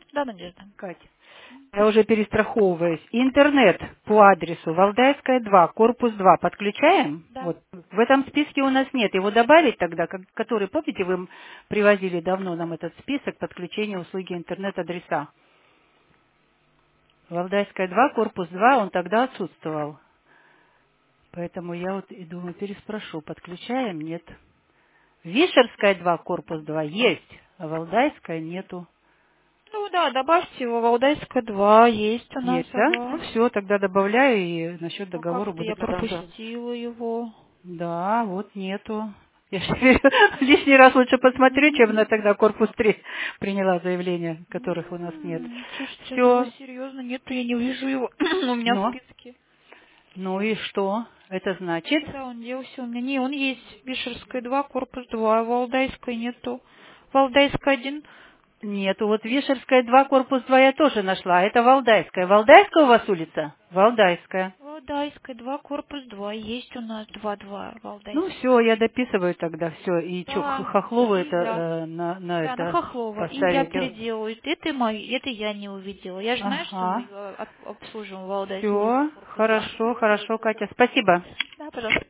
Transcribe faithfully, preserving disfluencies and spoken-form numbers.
Да, Надежда. Катя, я уже перестраховываюсь. Интернет по адресу Валдайская два, корпус два подключаем? Да. Вот. В этом списке у нас нет. Его добавить тогда, как- который, помните, вы м- привозили давно нам этот список подключения услуги интернет-адреса. Валдайская два, корпус два, он тогда отсутствовал. Поэтому я вот и думаю, переспрошу, подключаем? Нет. Вишерская два, корпус два есть, а Валдайская нету. Ну да, добавьте его. Валдайская два есть у нас, Есть, да? Ну ага. все, тогда добавляю, и насчет Ну договора как-то я будет уточнен. пропустила его. Да, вот нету. Я ж теперь лишний раз лучше посмотрю, чем на тогда корпус три приняла заявления, которых у нас нет. М, Слушайте, это вы Все. серьезно? Нету, я не вижу его у меня в Ну, списке. ну и что? Это значит? Куда он делся? У меня не, он есть. Вишерская два, корпус два, Валдайская нету. Валдайская один. Нету. Вот Вишерская два, корпус два я тоже нашла. Это Валдайская. Валдайская у вас улица? Валдайская. Валдайская два, корпус два. Есть у нас два-два, Ну Валдайская. все, я дописываю тогда все. И что, Да, Хохлову это и да. э, на, на Да, на это Хохлова. И я поставить? переделаю. Это, мои, это я не увидела. Я же знаю, что мы Ага. ее об- обслуживаем в Валдайской Все, корпус два. хорошо, хорошо, Катя. Спасибо. Да, пожалуйста.